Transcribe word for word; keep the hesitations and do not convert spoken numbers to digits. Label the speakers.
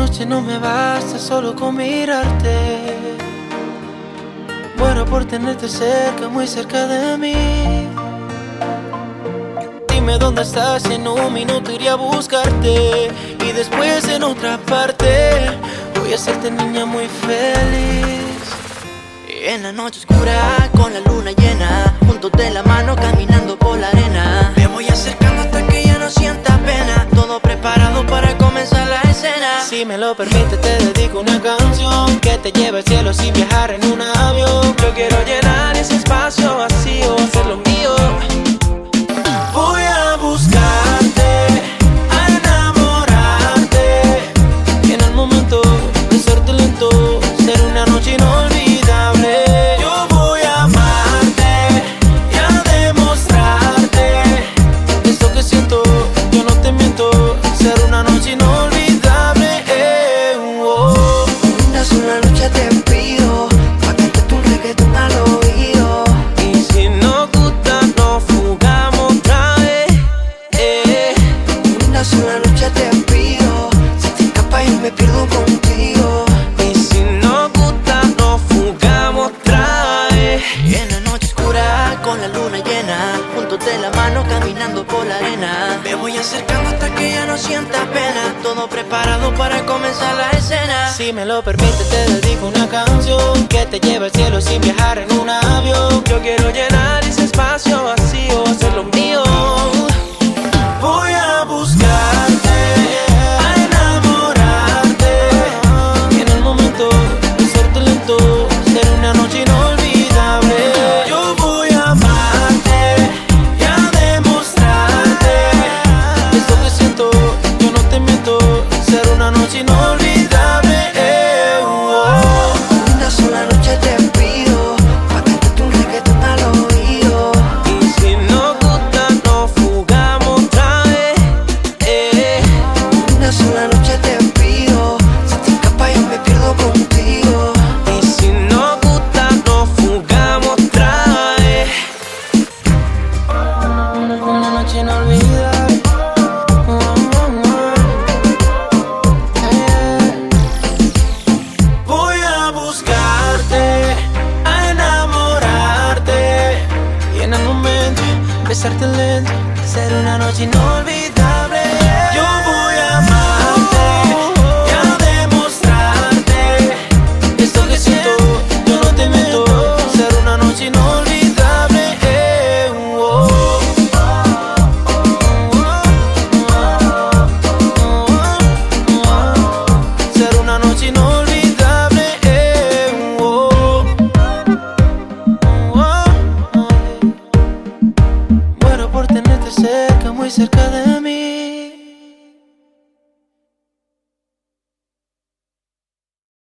Speaker 1: noche no me basta solo con mirarte. Muero por tenerte cerca, muy cerca de mí. Dime dónde estás y en un minuto iré a buscarte. Y después en otra parte voy a hacerte, niña, muy feliz.
Speaker 2: Y en la noche oscura con la luna llena, juntos de la mano caminando por la arena, me voy acercando hasta que ya no sienta pena. Todo preparado para comenzar la escena.
Speaker 1: Si me lo permite te dedico una canción que te lleve al cielo sin viajar en un avión. Yo quiero llenar ese espacio vacío, hacerlo mío. Voy a buscarte, a enamorarte, y en el momento besarte lento, ser una noche inolvidable. Yo voy a amarte y a demostrarte esto que siento, yo no te miento, ser una noche inolvidable. eh, oh.
Speaker 2: Una sola noche te pido, pa' cantarte tu reggaetón al oído.
Speaker 1: Y si no gusta nos fugamos otra vez. eh.
Speaker 2: Una sola noche te pido, si te escapas yo me pierdo contigo.
Speaker 1: Y si no gusta nos fugamos otra vez.
Speaker 2: Y en la noche oscura con la luna llena, juntos de la mano caminando por la arena, me voy acercando hasta que ya no sienta pena. Todo preparado para comenzar la escena.
Speaker 1: Si me lo permite te dedico una canción que te lleve al cielo sin viajar en un avión. Yo quiero llenar ese espacio vacío, hacerlo mío. Voy a buscarte, a enamorarte, y en el momento besarte lento, ser una noche inolvidable. Yo voy a amarte y a demostrarte esto que siento, yo no te miento, ser una noche inolvidable. eh, oh.
Speaker 2: Una sola noche te pido, pa' cantarte un reggaetón al oído.
Speaker 1: Y si no gusta nos fugamos otra vez. eh.
Speaker 2: Una sola noche te pido, si te escapas yo me pierdo contigo.
Speaker 1: Y si no gusta nos fugamos otra vez. Una noche inolvidable. Oh, oh, oh. Eh. Voy a buscarte, a enamorarte, y en el momento besarte lento, ser una noche inolvidable. Yo voy a amarte y a demostrarte esto que siento, yo no te miento, ser una noche inolvidable. eh, oh. Ser una noche inolvidable. eh, oh. Muero por tenerte cerca, muy cerca de mí.